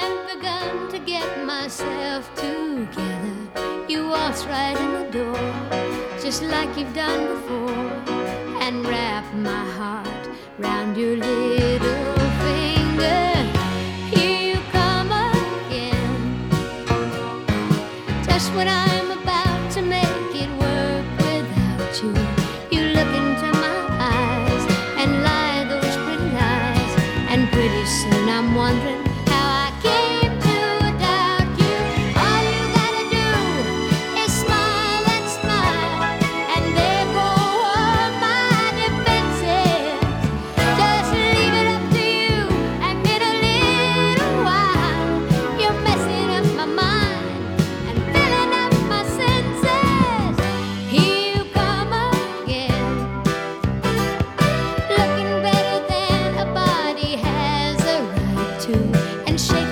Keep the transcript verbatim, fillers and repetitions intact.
haven't begun to get myself together, you waltz right in the door, just like you've done before, and wrap my heart round your little finger. Here you come again, just when I'm about to make it work without you. You look into my eyes and lie those pretty lies, and pretty soon I'm wondering how I came to doubt you. All you gotta do is smile and smile, and there go all my defenses. Just leave it up to you, and in a little while you're messing up my mind and filling up my senses. Here you come again, looking better than a body has a right to, and shaking